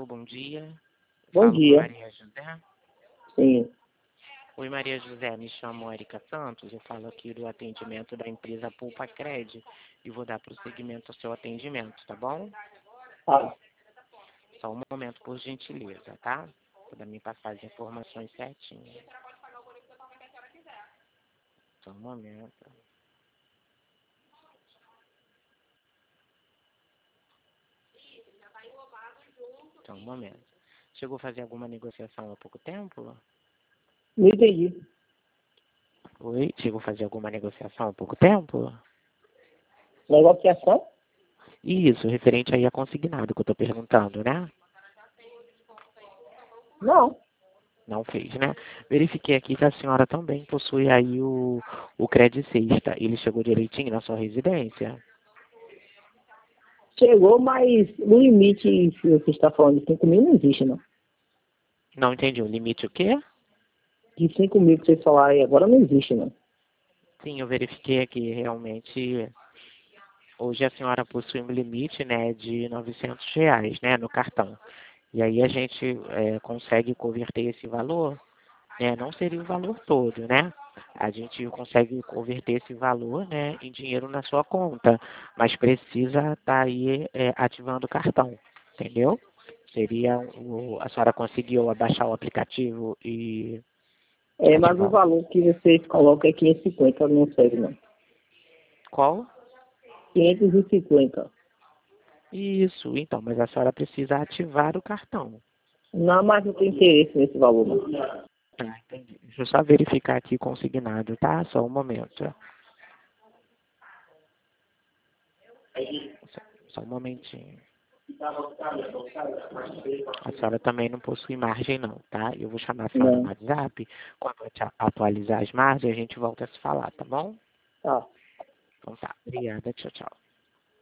bom dia. Bom Falo com dia. Maria José. Sim. Oi, Maria José, me chamo Erika Santos, eu falo aqui do atendimento da empresa Pulpa Cred e vou dar prosseguimento ao seu atendimento, tá bom? Ah, Só um momento, por gentileza, tá? Para me passar as informações certinhas. Só um momento. Só um momento. Chegou a fazer alguma negociação há pouco tempo? não entendi. Oi? Chegou a fazer alguma negociação há pouco tempo? Negociação? Isso, referente aí a consignado que eu tô perguntando, né? Não. Não fez, né? Verifiquei aqui que a senhora também possui aí o Credit Sexta. Ele chegou direitinho na sua residência? Chegou, mas o limite que você está falando de 5 mil não existe, não. Não entendi. O limite o quê? De 5 mil que vocês falaram aí agora não existe, não. Sim, eu verifiquei aqui. Realmente, hoje a senhora possui um limite, né, de R$ 900, né, no cartão. E aí a gente consegue converter esse valor, né? Não seria o valor todo, né? A gente consegue converter esse valor, né, em dinheiro na sua conta, mas precisa estar aí ativando o cartão, entendeu? Seria a senhora conseguiu abaixar o aplicativo e Mas o ativar. valor que vocês colocam é 550, não serve, não. Qual? 550. Isso, então, mas a senhora precisa ativar o cartão. Não, mas não tem interesse nesse valor, não. Ah, entendi. Deixa eu só verificar aqui consignado, tá? Só um momento. Só um momentinho. A senhora também não possui margem não, tá? Eu vou chamar a senhora no Não. WhatsApp. Quando eu atualizar as margens, a gente volta a se falar, tá bom? Tá. Então tá. Obrigada. Tchau, tchau.